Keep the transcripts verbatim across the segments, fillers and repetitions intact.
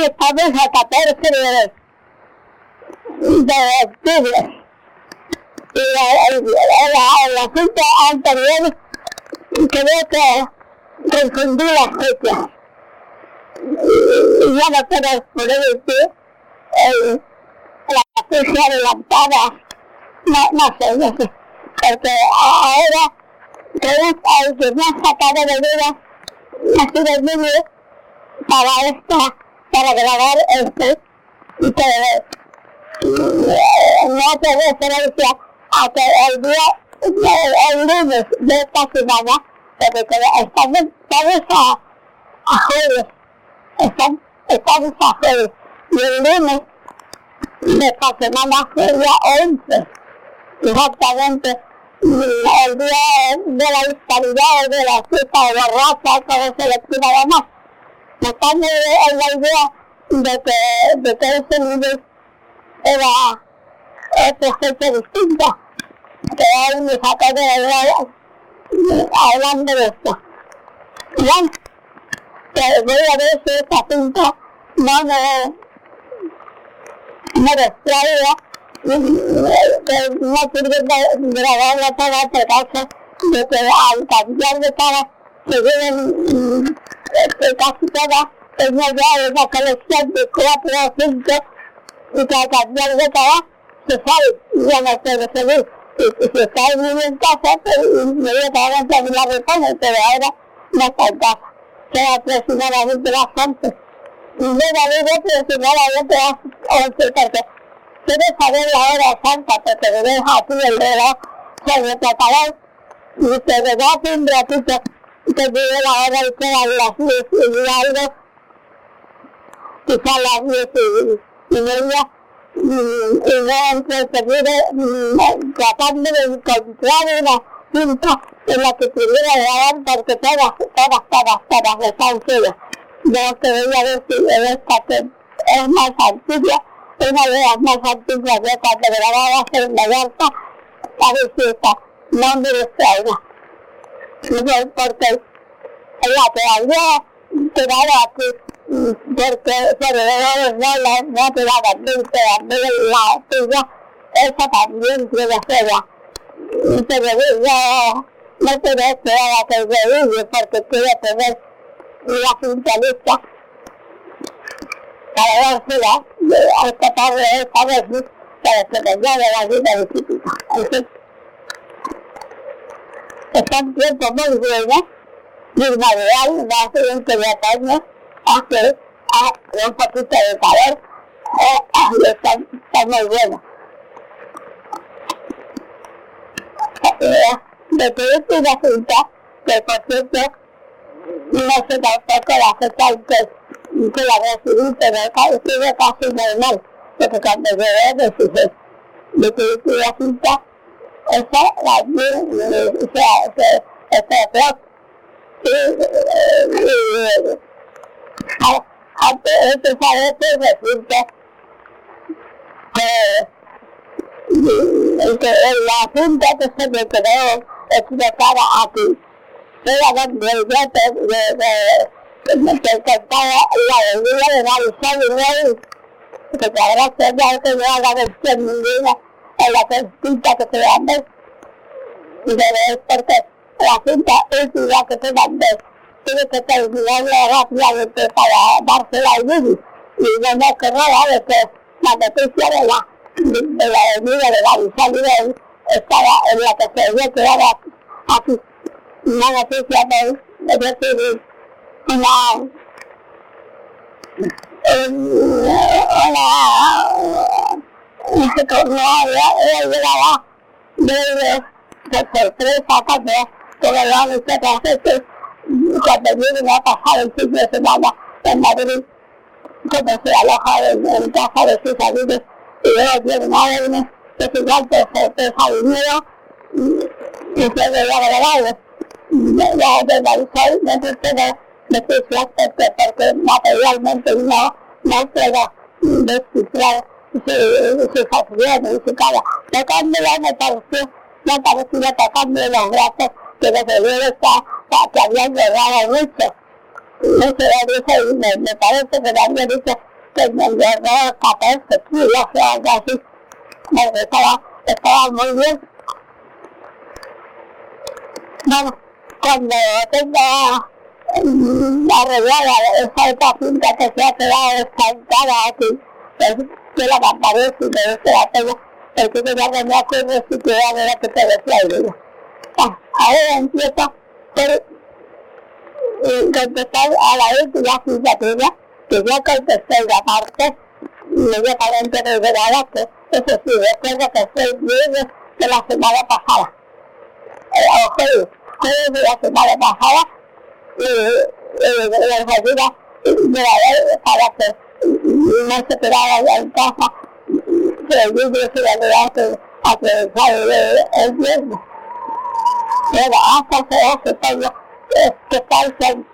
estamos a catorce de, de octubre. Y el, el, el, el asunto anterior creo que confundí las fechas. Y ya no puedo poner decir el, la fecha adelantada. No, no sé, no sé. Porque ahora creo que el que me ha sacado de vida ha sido el niño para esta, para grabar esto. Y que no te referencia a que el día, el, el lunes de esta semana, porque estamos, estamos a, a jueves, estamos, estamos a jueves, y el lunes de esta semana fue el día once, exactamente, el día de la disparidad, de la fiesta de la raza, como se le quiera llamar. Estamos en la idea de que, de que ese lunes era otra fecha distinta, que hoy me sacó de la idea hablando de esto. Bueno, que voy a ver si esta cinta no me, me distraiga, que no sirve de grabarla para tratarse de que al cambiar de cara se vienen casi todas en ya una colección de cuatro o cinco, y que al cambiar de cara se sale y ya no puede seguir. Y si está el niño en casa, pues inmediatamente me la repone, pero ahora no está en casa. Queda aproximadamente las once. Y yo la digo aproximadamente las once, porque quiero saber la hora santa, porque me deja aquí el reloj sobre el catalán, y que me da un ratito que llegue la hora y quedan las diez y algo, quizás las diez y media, y no entretenido tratando de encontrar una cinta en la que pudiera grabar, porque todas, todas, todas, todas me están suyas. Yo quería ver si en esta que es más antigua, una de las más antiguas de cuando grababa en la Yarta, a ver si esta no me distraiga. Porque la todavía quedaba aquí, porque alrededor no la no quedaba dulce, la tuya, esa también tiene fea. Pero yo no quiero esperar a que se vive, porque quiero tener la cinta lista para dársela esta tarde, esta vez, para que me lleve la vida de típica. Así están tiempos muy buenos, y el material va a ser un pelotaño, hace un poquito de calor, y está, está muy bueno. De que es una cinta, que por cierto, no sé tampoco la fecha en que, que la recibí, pero estuve casi normal, porque cuando llegué me fijé de que es una cinta, esa la vi, o sea, ese rock, y antes de empezar esto resulta que la cinta que se me quedó equivocada aquí era donde el gato que cantaba la bebida de Marisol y Rey, que te habrá sido que no haga versión ninguna en la cinta que te mandé, y debe porque la cinta última que te mandé tuve que terminarla rápidamente para dársela al niño, y no me acordaba de que la noticia de la de la bebida de Marisol y Rey estaba en la que se había quedado aquí. Una noticia de, de decir una, una, como había llegado de, de sorpresa cuando que me lo han hecho otras veces, cuando vienen a pasar el fin de semana en Madrid, como se aloja en, en casa de sus amigos, y luego vienen a verme, que es igual de sorpresa dinero, y se me lo agradable. La de Marisol no se puede decir porque materialmente no, no puedo descifrar sus acciones y su cara. Tocándolo me pareció, me parecía tocándole los brazos que desde luego está, que habían llegado mucho. No se lo dije y me, me parece que le había dicho que me llevó catorce kilos o algo así. Bueno, estaba, estaba muy bien. Bueno, cuando tenga arreglada esa otra cinta que se ha quedado estancada aquí, pues yo la mandaré si me gusta la tengo, porque ya no me acuerdo si te va a ver que te decía el día. Ahora empiezo por contestar a la última cita tuya, que yo contesté la parte inmediatamente revelada, que eso sí, recuerdo que fue el viernes de la semana pasada. O jueves, jueves de la semana pasada, y les ayuda de la vez para que no se quedara ya en casa, que el vídeo se le ayudase a que salga el viernes. Bueno, hasta que eso tengo que estar en,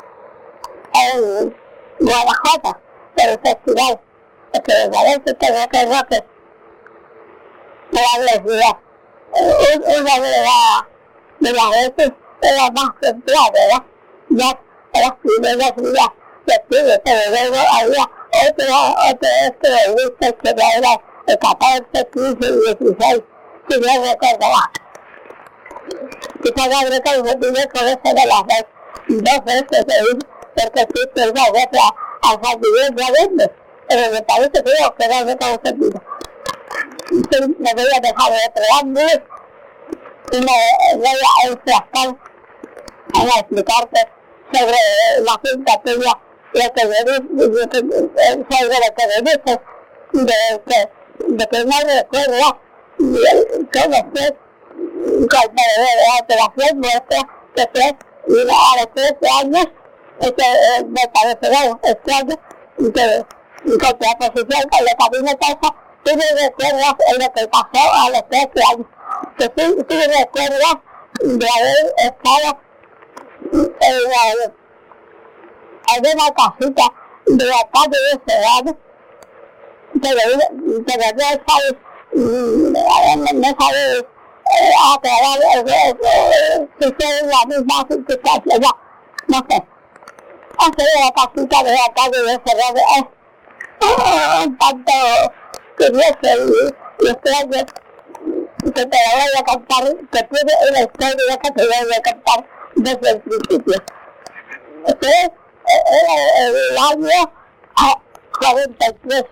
en Guanajuato, por el festival, porque me parece que no tengo que darles días. Una de las de las veces era más temprano, ¿verdad? Ya las primeras días que tuve, pero luego había otro, otro este de listas que ya era el catorce, quince y dieciséis, si no recuerdo más. Quizás la creo que me tuve con eso de las dos, dos veces de ir, porque sí, pero una vez a San Miguel de Allende, pero me parece que creo que no me tengo sentido. Me voy a dejar de preámbulos y me voy a enfrascar a explicarte sobre la cinta tuya, lo que me dices, sobre lo que me dices, de que, de que no recuerdo cómo fue cuando la operación nuestra, que fue a los trece años, que me parecerá extraño, que con la posición con la que a mí me pasa, tú me recuerdas en lo que pasó a los trece años, que tú, tú me recuerdas de haber estado en la, en una casita de la calle de Serrano, pero, pero no sabes, no sabes aclarar si fue la misma circunstancia, no, no sé. Hacer la casita de la calle de Serrano es un tanto curioso y extraño, que te la voy a contar, que tiene una historia que te voy a contar desde el principio. Este era el año cuarenta y tres.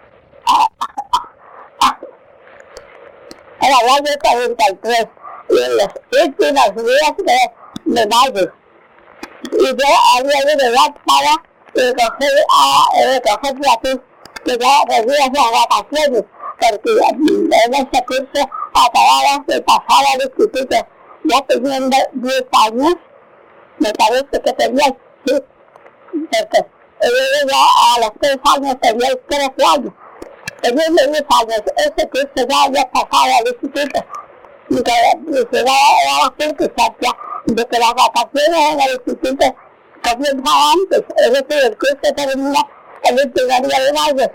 Era el año cuarenta y tres, y en los últimos días de, de mayo. Y yo había ido ya para recoger a recoger platos, que ya venía las vacaciones, porque en ese curso acababa de pasar al instituto, ya teniendo diez años, me parece que tenía, sí, porque yo ya a los tres años tenía trece años, teniendo diez años, ese curso ya había pasado al instituto, y que se daba la circunstancia de que las vacaciones en el instituto comienzan antes, es decir, el curso termina el último día de mayo.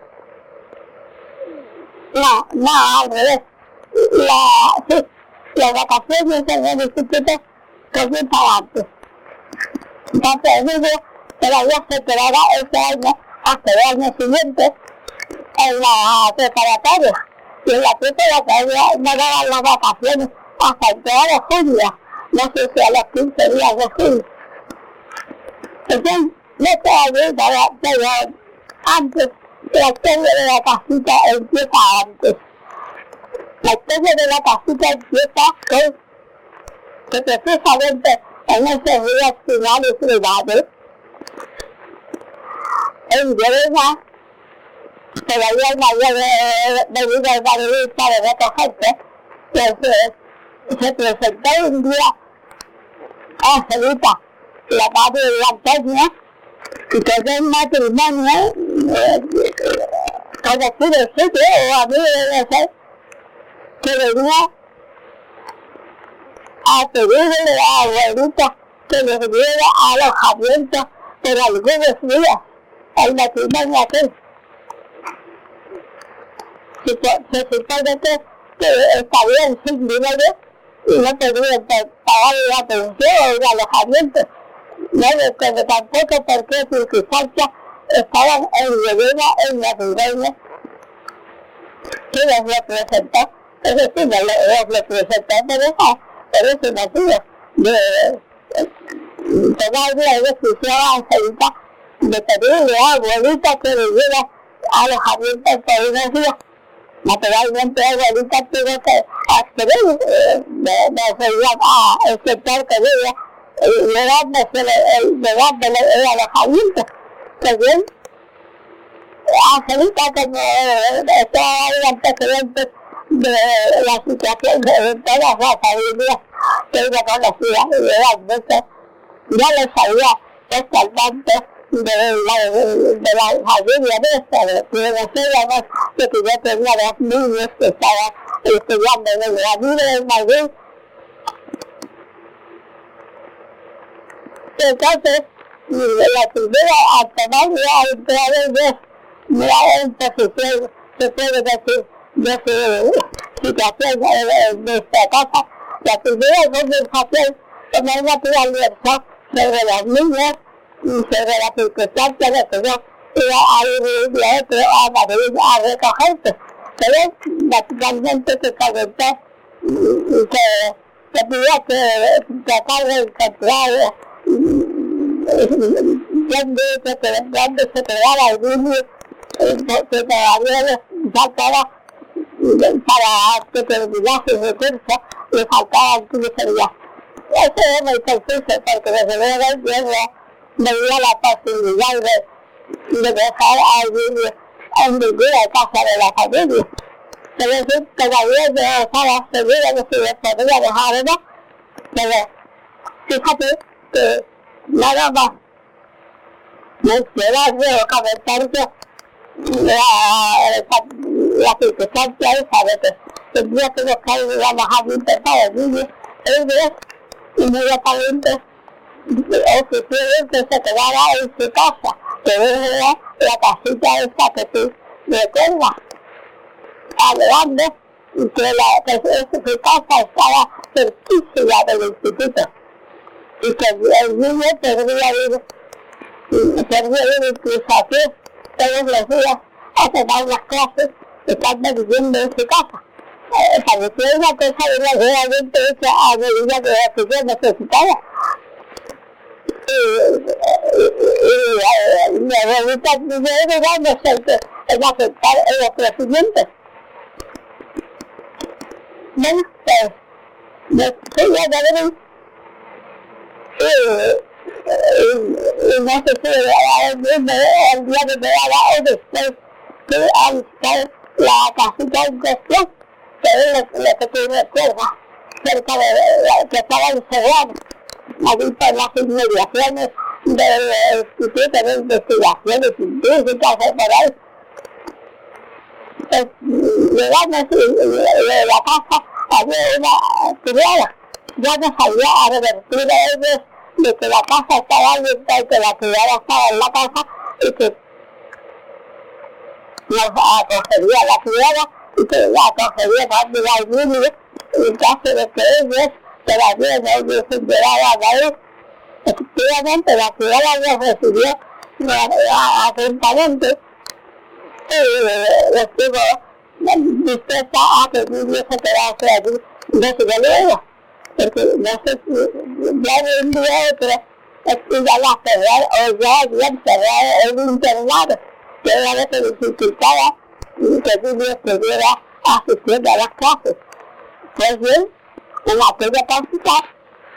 No, no, al revés. La, sí, las vacaciones en el instituto comienzan antes. Entonces, digo, todavía se quedará ese año hasta el año siguiente en la preparatoria. Y en la preparatoria no daban las vacaciones hasta el día de julio. No sé si a los quince días de julio. Entonces, no todavía, pero antes, la historia de la casita empieza antes. La historia de la casita empieza con que precisamente en esos días finales finales, en Llerena, todavía no había venido el barulista de recogerse, que se presentó un día a Angelita, la madre de la Antonia, y que es un matrimonio conocido el sitio, o a mí debe ser, que venía a pedirle a la abuelita que les diera alojamiento por algunos días al matrimonio aquel. Se supone que, que estarían sin dinero y no podrían pagar la pensión o el alojamiento. No recuerdo tampoco por qué circunstancia estaban en Llerena, en la Ribeña, que los representó, es decir, los representantes de esa, por ese motivo, de tomar la decisión Angelita de pedirle a abuelita que le diera alojamiento por unos días. Naturalmente, abuelita tuvo que acceder, eh, de, de seguir a el sector que vive, llevándole el alojamiento. Que bien, Angelita, como estaba ahí antecedentes de la situación de todas las familias que ella conocía, y realmente ya le sabía totalmente de la, de la familia nuestra, de que decíamos que yo tenía dos niños que estaban estudiando en el Ramiro de Madrid. Entonces, la primera a tomar la entrada de la posición, se puede decir, de su situación en nuestra casa, la primera conversación con el naturaleza sobre las niñas y sobre las circunstancias de que yo iba a ir de otro a Madrid a recogerse. Pero naturalmente se comentó que tenía que tratar de encontrar dónde se quedara el niño, que todavía le faltaba para que terminase su recurso, le faltaban quince días. Eso es muy confuso porque desde luego yo me dio la posibilidad de, de dejar al niño en ninguna casa de la familia. Pero sí, todavía no estaba segura de si me podía dejar o no. Pero fíjate que nada más mencionarme o comentarme la, la circunstancia esa de que tendría que buscar un alojamiento para el niño, ellos inmediatamente ofrecieron que se quedara en su casa, que era la casita esa que tú recuerdas, hablando, y que, la, que su casa estaba cerquísima del instituto, y que el niño podría ir, podría ir incluso aquí todos los días a tomar las clases, estando viviendo en su casa. Eh, parecía una cosa realmente hecha a medida de lo que yo necesitaba. Y mi abuelita primero dándose en aceptar el ofrecimiento. Bueno, pues, después de Madrid, y no sé si el día de me daba o después que a buscar la casita en cuestión, que es lo que tú recuerdas, cerca de la que estaba encerrada, allí por las inmediaciones del Instituto de Investigaciones Científicas por ahí. Pues, llegamos de la casa, había una criada, ya nos había advertido ellos de que la casa estaba abierta y que la criada estaba en la casa y que nos acogería la criada y que la acogería también al niño en caso de que ellos todavía no hubiesen llegado a Madrid. Efectivamente, la criada nos recibió atentamente y estuvo dispuesta a que el niño se quedase allí desde luego, porque no sé si ya de un día a otro iban a cerrar o ya habían cerrado el internado, que era lo que dificultaba que el niño estuviera asistiendo a las clases. Pues bien, en aquella cantidad,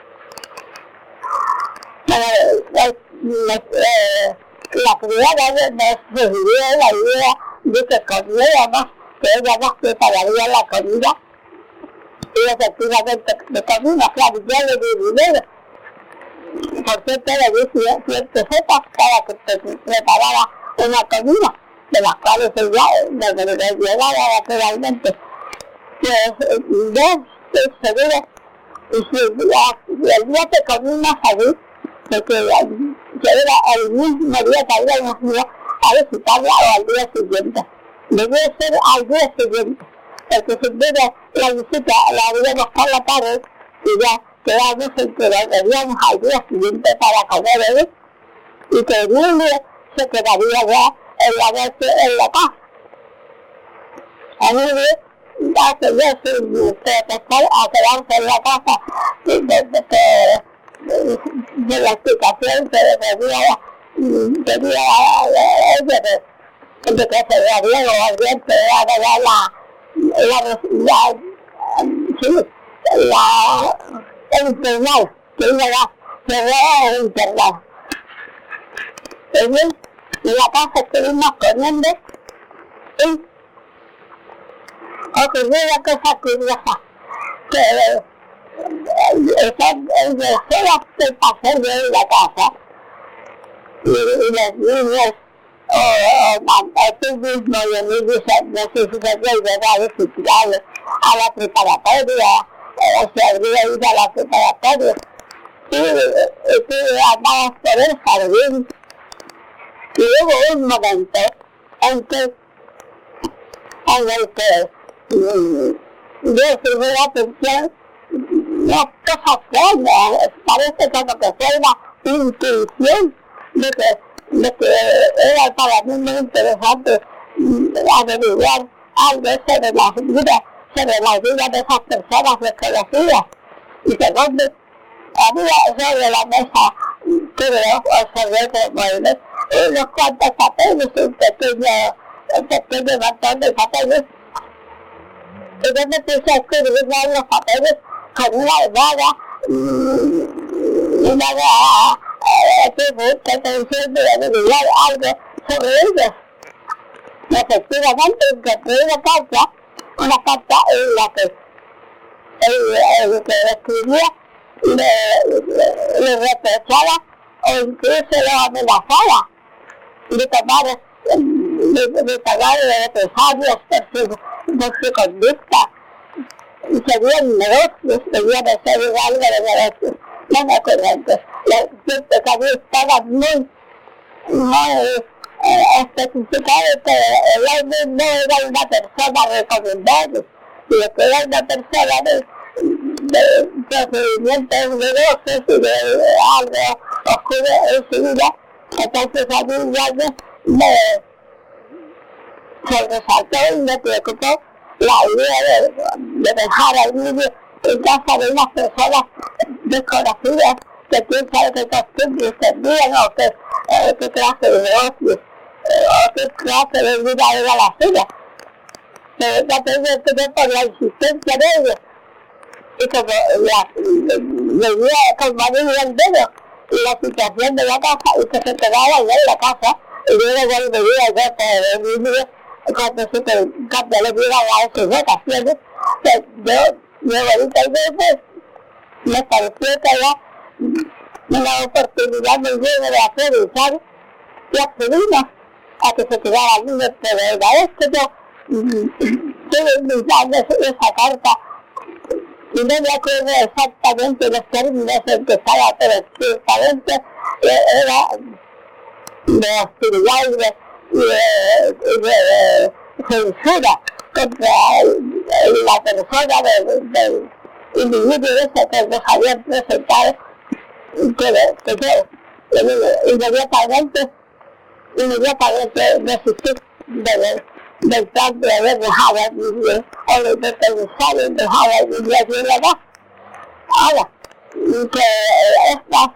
la criada nos sugirió la idea de que comiéramos, que ella nos prepararía la comida, y efectivamente me comimos, claro, yo le di dinero. Por cierto, le di cien pesetas para que te preparara una comida, de las cuales ella me llevaba naturalmente. Pues yo estoy segura, y si el día que comimos allí, porque yo era el mismo día que habíamos ido a visitarla o al día siguiente. Debió ser al día siguiente, porque sin duda la visita la habíamos por la tarde y ya quedamos en que la veríamos al día siguiente para comer, ¿eh? Y que el niño se quedaría ya en la noche en la casa. A mí ya que yo soy protestar a quedarse en la casa de, de, de, de, de la explicación que tenía tenía ella de, de que se veía Diego Oriente era la la la la sí, la el internal que iba a se ve el internal. En la casa estuvimos comiendo y ocurrió una cosa curiosa, que el deseo de pasar de la casa y, y los niños o tú mismo y el niño no sé si se puede llevar a visitarlos a la preparatoria o se habría ido a la preparatoria y, y tú andabas por el jardín y hubo un momento en que en el que yo tuve la atención una cosa extraña, parece como que fue una intuición de que, de que era para mí muy interesante averiguar algo sobre las vidas, sobre las vidas de esas personas desconocidas. Y segundo, había sobre la mesa, creo, observé como unos cuantos papeles, un pequeño, un pequeño montón de papeles. Y yo me puse a escribir los papeles con una almohada, una que me diciendo de averiguar algo sobre ellos. Y efectivamente encontré una carta, una carta en la que el, el que escribía le, le reprochaba o incluso lo amenazaba de tomar de pagar represalias por su, por su conducta. Y serían negocios, debían de ser algo de negocios, no me acuerdo antes. Los pecados estaban muy, muy eh, especificados que el hombre no era una persona recomendable, sino que era una persona de, de procedimientos negocios y de algo oscuro en su vida. Entonces a mí ya me, me sobresaltó y me preocupó la idea de, de dejar al niño en casa de unas personas desconocidas que quién sabe qué costumbres tendrían o qué, eh, qué clase de negocios eh, o qué clase de vida era la suya. Pero ya tengo que ver por la insistencia de ellos y como la venía como anillo al dedo la situación de la casa y que se quedaba allá en la casa y luego volvería yo por el niño cuando se cuando le diera a sus vacaciones. Pues yo, yo ahorita veces me pareció que era una oportunidad muy buena de aprovechar y accedimos a que se quedara el niño, pero la vez que yo tuve mis manos esa carta y no me acuerdo exactamente los términos en que estaba, pero ciertamente era de hostilidad y de, de, de, de censura contra el, la persona del de, de individuo ese que nos habían presentado, que, que yo inmediatamente, inmediatamente resistí de, del plan de haber dejado a mi niño, o de pensar en dejar a mi niño en la casa. Ahora, que estas,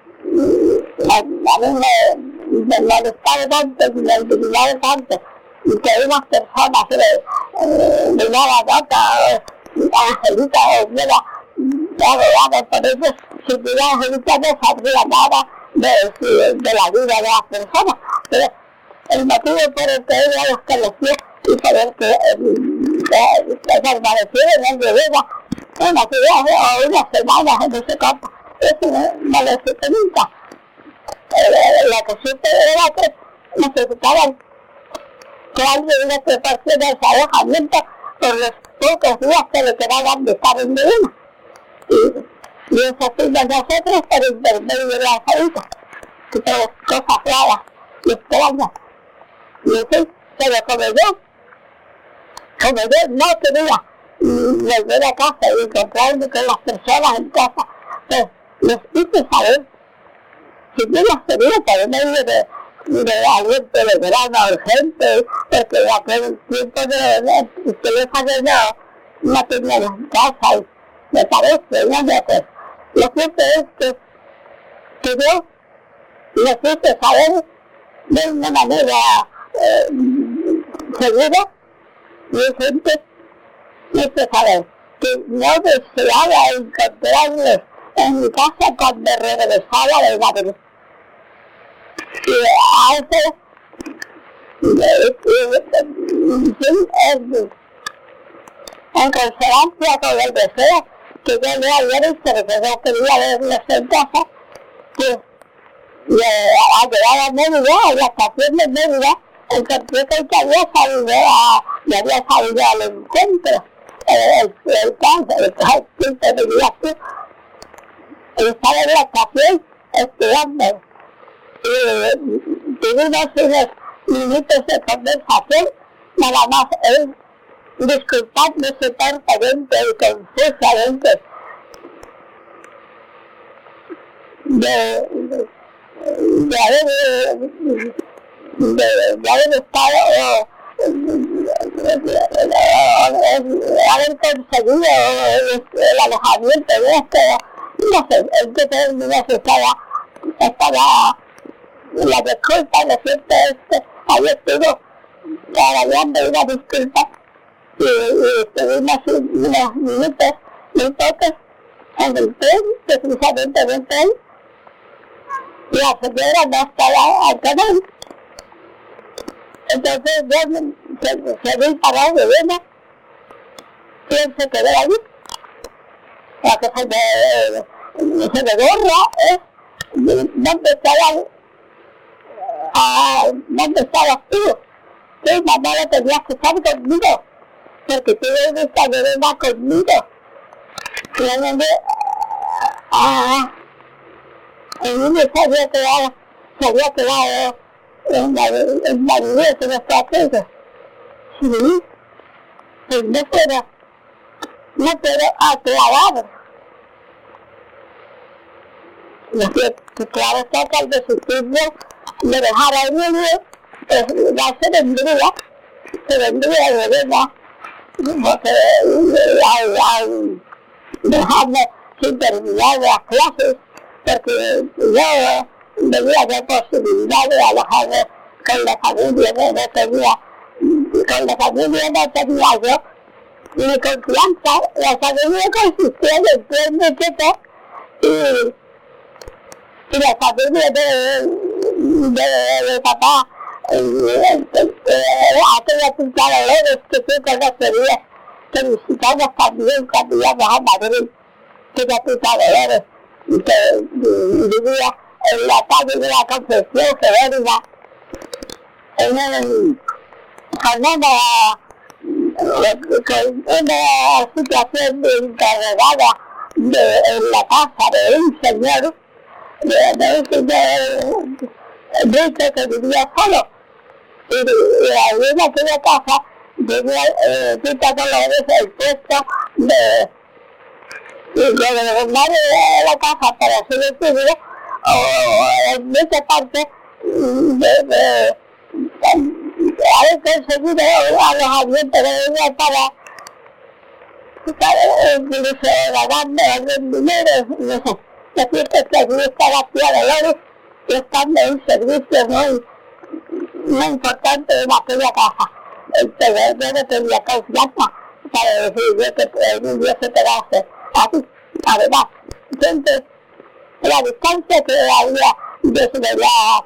a mí me, me molestaba tanto, me indignaba tanto, y que unas personas eh, de nada nota, Angelita, o era abogada por eso, si tuviera Angelita no sabría nada de, de la vida de las personas, pero el motivo por el que ella los conoció y por el que se permanecieron en mi vida unas días o unas semanas en ese campo, eso no lo supe nunca. Lo que supe era que necesitaban que alguien les proporcione ese alojamiento por los pocos días que le quedaban de estar en mi vida. Y, y eso fuimos nosotros por intermedio de la salida, que todo cosas raras y extrañas. Y así, pero como yo, como yo no quería volver a casa y encontrarme con las personas en casa, pues les hice saber, si yo las quería por medio de, de algún telegrama urgente, porque en aquel tiempo de los teléfonos no, no tenían en casa, me parece, no me acuerdo. Lo cierto es que, que yo necesito saber de una manera eh, segura y urgente, necesito saber que no deseaba encontrarles en mi casa cuando regresaba de Madrid. Y a veces, en consonancia con el deseo que yo le había dicho, que yo quería verlos en casa, que a llegar a Mérida, a la estación de Mérida, encontré que había salido a, me había salido al encuentro, el cáncer, el cáncer de Mérida, estaba en la estación estudiando. Y tuvimos unos minutos de conversación, nada más él disculpándose torpemente y confusamente de, de, de haber de, de haber estado de haber conseguido el alojamiento de esto, no sé en qué términos estaba estaba la disculpa, lo cierto es que ahí estuvo trabajando una disculpa y, y estuvimos unos minutos, muy pocos, en el tren, precisamente en el tren, y la señora no estaba al canal. Entonces yo me, se, se vi parado de Viena y él se quedó allí. La que se me, se me borra es ¿dónde estabas? Ah, ¿dónde estabas tú? Sí, mamá, no tenías que estar conmigo, porque tú debes estar de verdad conmigo. Y yo me ah, a mí me se había quedado, se había quedado en la, en la vida de nuestra casa. Sí, pues no puedo, no puedo aclarar. Que claro está que al decidirme de dejar al niño, pues ya se vendría, se vendría de verdad, porque al, al dejarme sin terminar las clases, porque yo tenía la posibilidad de alojarme con la familia, no, no tenía, con la familia no tenía yo ni confianza, la familia consistía en el tren de Cheto y y la familia de, de, de, de papá, aquella pintada Dolores que tú conocerías, que visitamos también cuando íbamos a Madrid, que la pintada Dolores, que vivía en la calle de la Concepción Sevérina, en el, con una, con una situación de encarregada de, en la casa de un señor, de ese rico que vivía solo, y, y ahí en aquella casa tenía Tita Dolores el puesto de de gobernar la casa para su estudio, o en esa parte de, de, de haber conseguido alojamiento de ella para para incluso ganando algún dinero, no sé. Es cierto que allí está la tía Dolores, prestando un servicio muy, muy importante en aquella casa. Pero yo no tenía confianza para decir que el niño se quedase así. Además, entonces, la distancia que había desde la,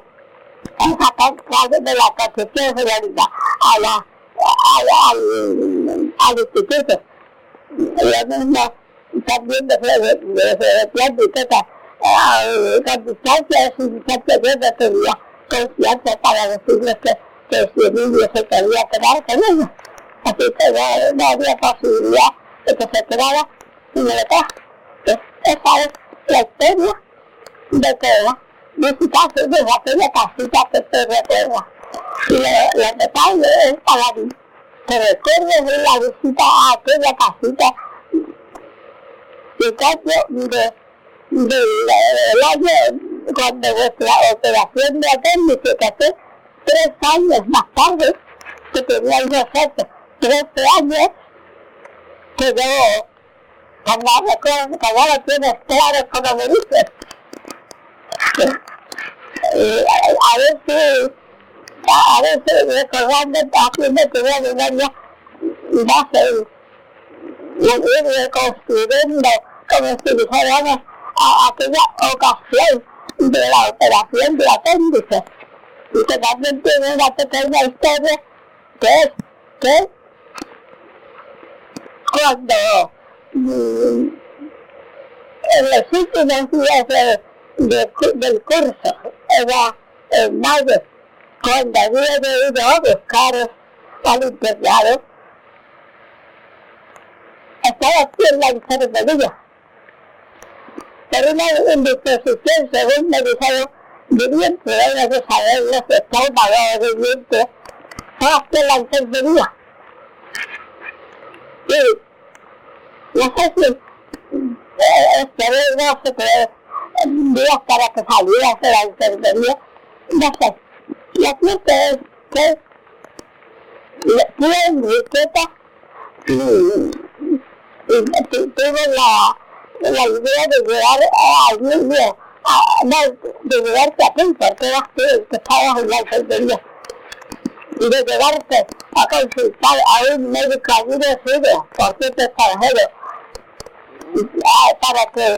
de la Concepción Sevérina a la, a la, al, al instituto, lo mismo, también de plan y cosas, con distancia, sin distancia, yo no tenía confianza para decirles que, que si el niño se quería quedar con ellos. Así que no, no había posibilidad de que se quedara y me lo trajo. Esa es la historia de que visitarse desde aquella casita que te recuerda. Y los detalles es para mí, que recuerdes de la visita a aquella casita. Y cambio de, de, de, del año cuando vuestra operación de apéndice, que hace tres años más tarde, que tenía el efecto, trece años, que yo, cuando ahora tienes claro como me dices, eh, a ver si, a ver si recordando, haciendo tu memoria, vas a ir reconstruyendo como si dijéramos a aquella ocasión de la operación de apéndice, y que también tiene una pequeña historia que es que cuando mmm, en los últimos días de, de, del curso era en mayo, cuando había de ir a buscar al internado, estaba aquí en la enfermería por una indisposición, según me dijeron, viviente, debe de saber los estómagos vivientes, estaba aquí en la enfermería. Y no sé si eh, esperé, no sé, pero días para que salieras de la enfermería, no sé. Y aquí que es que tuve Enriqueta y, y, y tuve la, la idea de llegar a alguien, no, de llevarte a ti, porque eras tú el que estabas en la enfermería, y de llevarte a consultar a un médico allí de Siria, por cierto extranjero, para que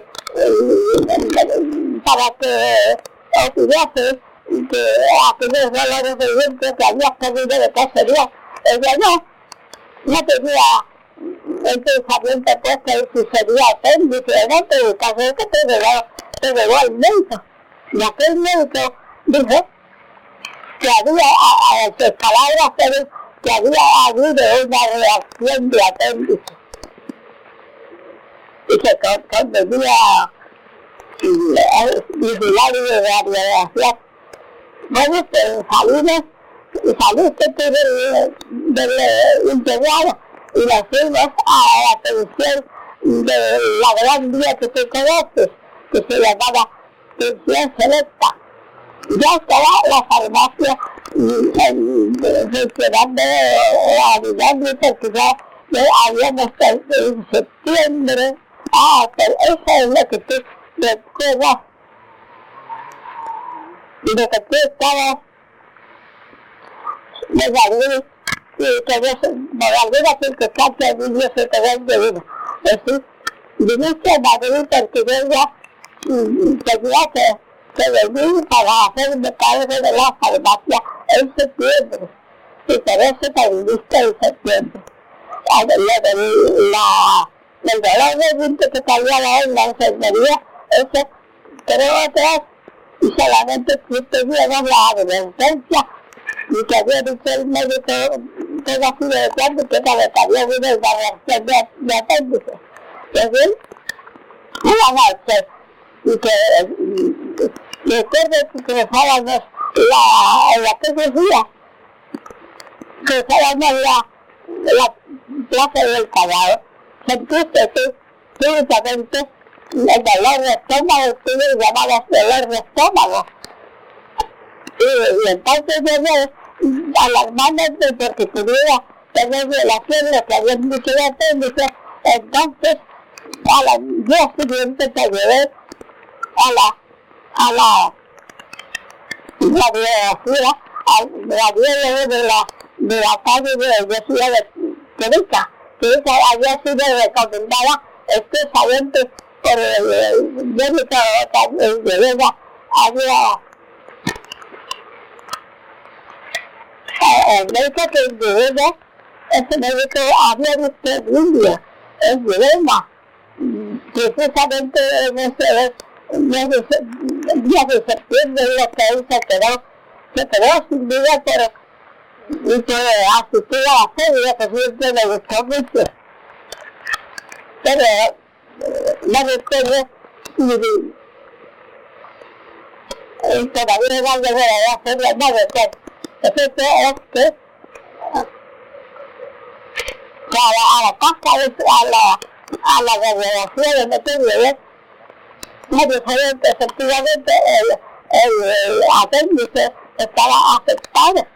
para que opinase que aquellos dolores de vientre que habías perdido de qué sería. Ella no, no tenía el pensamiento puesto en si sería apéndice o no, pero el caso es que te llegó, te llegó al médico. Y aquel médico dijo que había, a, a sus palabras, pero que había habido una reacción de apéndice. Y que convenía vigilar y de la radiación. Bueno, pues salimos, saliste tú del, del internado y nos fuimos a la pensión de la gran vía que tú conoces, que se llamaba Pensión Selecta. Ya estaba la farmacia funcionando o ayudando, porque ya habíamos en septiembre. Ah, pero eso es lo que tú recuerdas, de que tú estabas de Madrid y que yo, por alguna circunstancia, el niño se te ven de vida. Es decir, viniste a Madrid porque yo ya tenía que, que venir para hacerme cargo de la farmacia en septiembre. Y por eso te viniste en septiembre. La... El dolor de vientre que salía en la enfermería, eso creo atrás, y solamente tú tenías la advertencia, y que había dicho el médico todo así de cuando que cada vez había habido una reacción de, de apéndice. Es decir, una noche, y que recuerdo que cruzábamos la, la que decía, cruzábamos la, la plaza del Callao. Sentiste tú, súbitamente, el dolor de estómago, tú le llamabas dolor de estómago. Y, y entonces yo me alarmándote porque tuviera tener relación lo que habían dicho de apéndice. Entonces, a la día siguiente te llevé a la, a la radiografía, a la radiografía de la, de la calle de la ciudad de Querica. Que esa había sido recomendada expresamente por el médico de Vega. Había el médico que de Vega, ese médico había visto el indio, el dilema, precisamente en ese día de septiembre, lo que él se quedó, se quedó sin vida, pero y que asistí a la feria, que siempre me gustó mucho. Pero no recuerdo y todavía no llegué a la feria, no recuerdo. Entonces es que a la, a la casa, a la, a la radiografía de meterle, muy diferente, efectivamente el, el, el apéndice estaba afectado.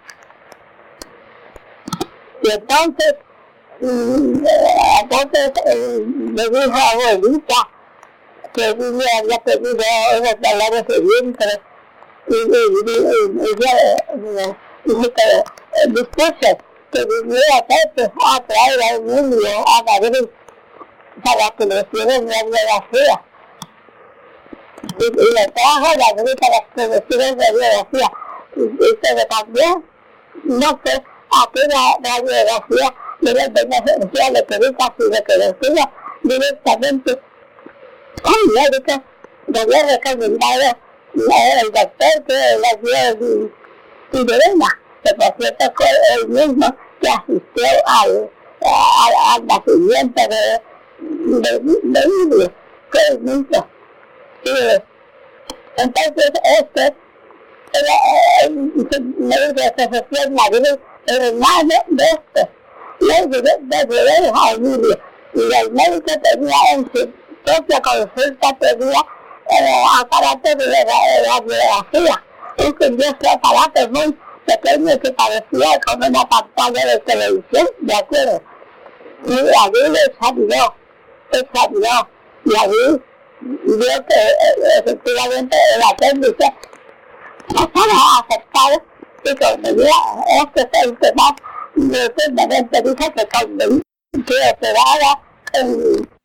Y entonces, mm, entonces eh, me dijo a abuelita que me había tenido unos dolores de vientre y, y, y, y, y yo dije que discurso que viniera Pepe a traer a un niño a Madrid para que le hicieran una biografía. Y, y le trajo a Madrid para que le hicieran una biografía. Y, y se me cambió, no sé, aquí la, la biografía de la beneficia le pedí casi de que decía directamente al médico, le había recomendado el doctor que la dio Irena, que por cierto fue el mismo que asistió al, al, al nacimiento de, de, de Lidia, fue el mismo. Y entonces este era, eh, me dice que se fue en Madrid, el hermano de este, le diré de Rivera a Lidia, y el médico tenía en su propia consulta, tenía el aparato de radiografía, un curioso aparato muy pequeño que parecía como una pantalla de televisión, ¿de acuerdo? Y allí le examinó, examinó, y allí vio que eh, efectivamente el apéndice estaba afectado y convenía, este es el que más rotundamente dijo que convenía que operara el